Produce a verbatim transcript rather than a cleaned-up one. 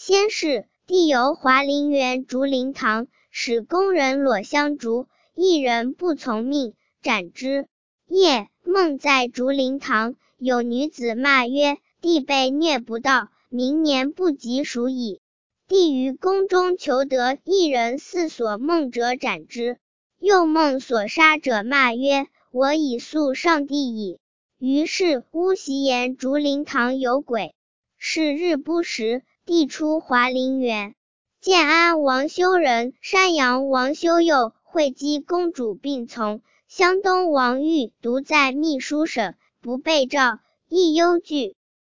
先是，帝游华陵园竹灵堂，使宫人裸香烛，一人不从命，斩之。夜，梦在竹灵堂，有女子骂曰：帝被虐不道，明年不及数矣。帝于宫中求得一人似所梦者斩之。又梦所杀者骂曰：我已诉上帝矣。于是巫习言竹灵堂有鬼。是日不时，帝出华陵园，建安王修仁、山阳王修佑、惠姬公主并从，湘东王玉独在秘书省，不被召，亦忧惧。